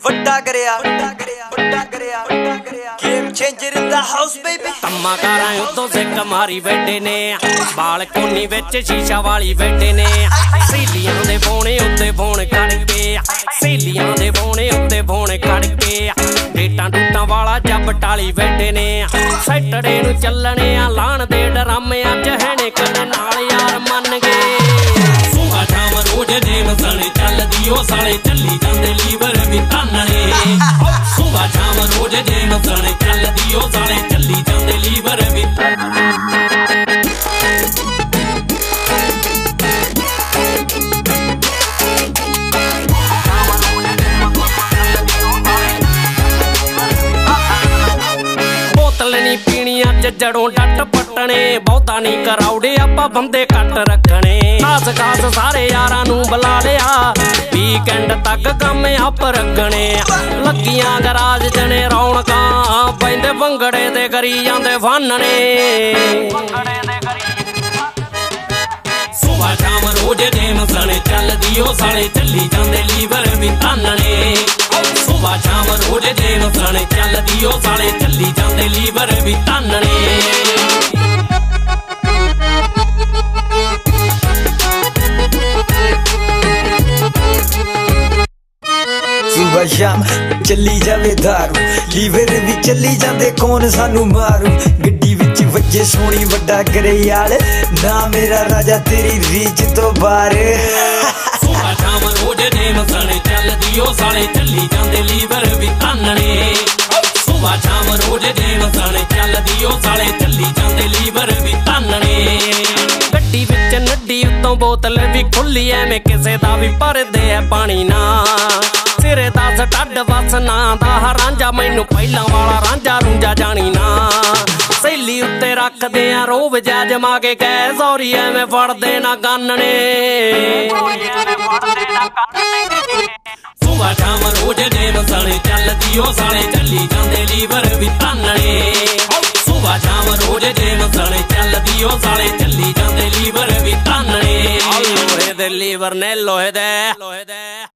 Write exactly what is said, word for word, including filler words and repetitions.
ਵੱਡਾ ਕਰਿਆ ਵੱਡਾ ਕਰਿਆ game changer in the house baby. ਕੰਮਾਂ ਕਾਰਾਂ ਉਦੋਂ ਸਿੱਕ ਮਾਰੀ ਬੈਠੇ ਨੇ, ਬਾਲਕੋਨੀ ਵਿੱਚ ਸ਼ੀਸ਼ਾ ਵਾਲੀ ਬੈਠੇ ਨੇ। ਸਹੇਲੀਆਂ ਦੇ ਬੋਣੇ ਉੱਤੇ ਫੋਨ ਕੱਢ ਕੇ, ਸਹੇਲੀਆਂ ਦੇ ਬੋਣੇ ਉੱਤੇ ਫੋਨ ਕੱਢ ਕੇ। ਡੇਟਾਂ ਡੂਟਾਂ ਵਾਲਾ ਜੱਬ ਟਾਲੀ ਬੈਠੇ ਨੇ, ਸੈਟਰਡੇ ਨੂੰ ਚੱਲਣੇ ਆ ਲਾਣ ਦੇ ਡਰਾਮੇ। ਅੱਜ ਹੈਣੇ ਕਦੇ ਨਾਲ ਯਾਰ ਮੰਨ ਗਏ। ਸੁਬਾ ਸ਼ਾਮ ਰੋਜ਼ ਨੇਮ ਸਣੇ ਚੱਲਦੀ ਉਹ ਸਾਲੇ ਚੱਲੀ ਜਾਂਦੇ ਲੀਵਰ ਵੀ ਤਾਨਣੇ। ਸੁਬਾ ਸ਼ਾਮ ਰੋਜ਼ ਨੇਮ ਸਣੇ ਚੱਲਦੀ ਉਹ ਸਾਲੇ ਚੱਲੀ ਜਾਂਦੇ ਲੀਵਰ ਵੀ ਬੋਤਲ ਨੀ ਪੀਣੀ ਅੱਜ ਜੜੋਂ ਡੱਟ ਪੱਟਣੇ। ਬਹੁਤਾ ਨੀ ਕਰਾਉੜੇ ਆਪਾਂ ਬੰਦੇ ਕੱਟ ਰੱਖਣੇ। ਖਾਸ ਖਾਸ ਸਾਰੇ ਯਾਰਾਂ ਨੂੰ ਬੁਲਾ ਲਿਆ, ਵੀਕਐਂਡ ਤੱਕ ਕੰਮ ਆਪ ਰੱਖਣੇ। ਲੱਗੀਆਂ ਗਰਾਜ ਜਣੇ ਰੌਣਕਾਂ, ਪੈਂਦੇ ਭੰਗੜੇ ਤੇ ਕਰੀ ਜਾਂਦੇ ਫਾਨਣੇ। ਸੁਬਾ ਸ਼ਾਮ ਰੋਜ਼ ਨੇਮ ਸਣੇ ਚੱਲਦੀ ਉਹ ਸਾਲੇ ਚੱਲੀ ਜਾਂਦੇ ਲੀਵਰ ਵੀ ਤਾਨਣੇ। ਸੁਬਾ ਸ਼ਾਮ ਰੋਜ਼ ਨੇਮ ਸਣੇ ਚੱਲਦੀ ਉਹ ਸਾਲੇ ਚੱਲੀ ਜਾਂਦੇ ਲੀਵਰ ਵੀ ਤਾਨਣੇ। ਸੁਬਾ ਸ਼ਾਮ ਚੱਲੀ ਜਾਵੇ ਦਾਰੂ, ਲੀਵਰ ਵੀ ਚੱਲੀ ਜਾਂਦੇ ਕੌਣ ਸਾਨੂੰ ਮਾਰੂ। ਗੱਡੀ ਵਿੱਚ ਵੱਜੇ ਸੋਹਣੀ ਵੱਡਾ ਕਰੇ ਯਾਰ, ਨਾ ਮੇਰਾ ਰਾਜਾ ਤੇਰੀ ਰੀਚ ਤੋਂ ਬਾਹਰ। ਸੁਬਾ ਸ਼ਾਮ ਰੋਜ਼ ਨੇਮ ਸਣੇ ਚੱਲਦੀ ਉਹ ਸਾਲੇ ਚੱਲੀ ਜਾਂਦੇ ਲੀਵਰ ਵੀ ਤਾਨਣੇ। ਸੁਬਾ ਸ਼ਾਮ ਰੋਜ਼ ਨੇਮ ਸਣੇ ਚੱਲਦੀ ਉਹ ਸਾਲੇ ਚੱਲੀ ਜਾਂਦੇ ਲੀਵਰ ਵੀ ਤਾਨਣੇ। ਗੱਡੀ ਵਿੱਚ ਨੱਡੀ ਉੱਤੋਂ ਬੋਤਲ ਵੀ ਖੁੱਲੀ, ਐਵੇਂ ਕਿਸੇ ਦਾ ਵੀ ਭਰਦੇ ਐ ਪਾਣੀ ਨਾ। ਸਿਰੇ ਦਾ ਸਟੱਡ ਵਸ ਨਾ ਦਾ ਰਾਂਝਾ, ਮੈਨੂੰ ਪਹਿਲਾਂ ਵਾਲਾ ਰਾਂਝਾ ਰੂੰਝਾ ਜਾਣੀ ਨਾ। ਸਹੇਲੀ ਉੱਤੇ ਰੱਖਦੇ ਆ ਰੋਬ ਜਾ ਜਮਾ ਕੇ, ਕਹਿ ਸੌਰੀ ਐਵੇਂ ਫੜਦੇ ਨਾ ਗਾਨਣੇ। ਸੁਬਾ ਸ਼ਾਮ ਰੋਜ਼ ਨੇਮ ਸਣੇ ਚੱਲਦੀ ਉਹ ਸਾਲੇ ਚੱਲੀ ਜਾਂਦੇ ਲੀਵਰ ਵੀ ਤਾਨਣੇ। ਸੁਬਾ ਸ਼ਾਮ ਰੋਜ਼ ਨੇਮ ਸਣੇ ਚੱਲਦੀ ਉਹ ਸਾਲੇ ਚੱਲੀ ਜਾਂਦੇ ਲੀਵਰ ਵੀ ਤਾਨਣੇ। ਲੋਹੇ ਦੇ ਲੀਵਰ ਨੇ ਲੋਹੇ ਦੇ